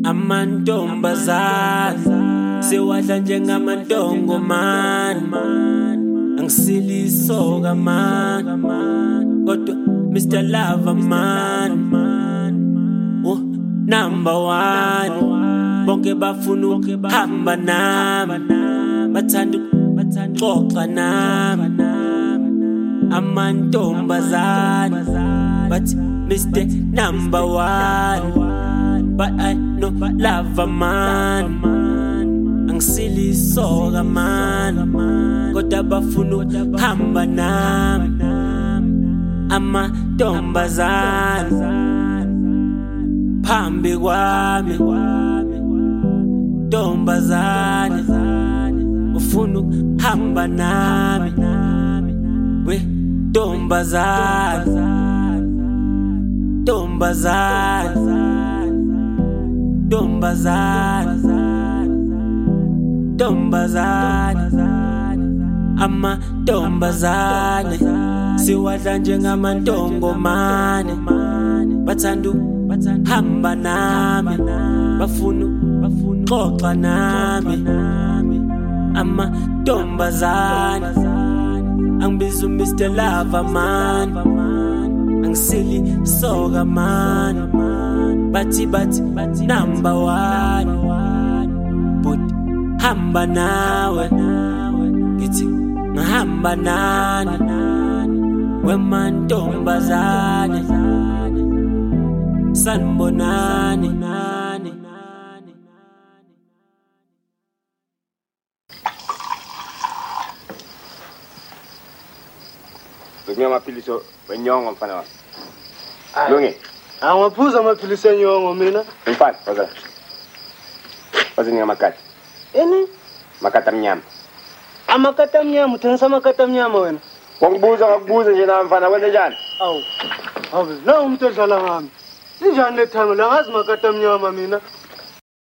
amantombazane sewadla njengamantongo man angisilisoka man kodwa Mr. Lover man number one bonke bafuna ukuhamba nami bathanda ukuxoxa nami amantombazane but Mr. Number one but I know Lover man angisilisoka man kodwa bafuna ukuhamba nami amantombazane phambi kwami ntombazane ufuna ukuhamba nami we ntombazane amantombazane siwadla njengamantongomane bathanda hamba nami bafuna xoxa nami amantombazane angibiza Mr. Lover man angisili soka man bathi number one but hamba nawe ngithi ngihamba nani wemantombazane sanibonani Lungi amaphilisi wenyongo mfana wami. Lungi. Angaphuza amaphilisi enyongo mina. Mfana, baza. Bazini amakati. Eni? Makati amnyama. Amakati amnyama, uthengisa amakati amnyama wena. Ngakubuza nje na mfana wenze njani? Awu. Habe, la umuntu odlala ngami. Linjani lethanga la ngazi makati amnyama mina.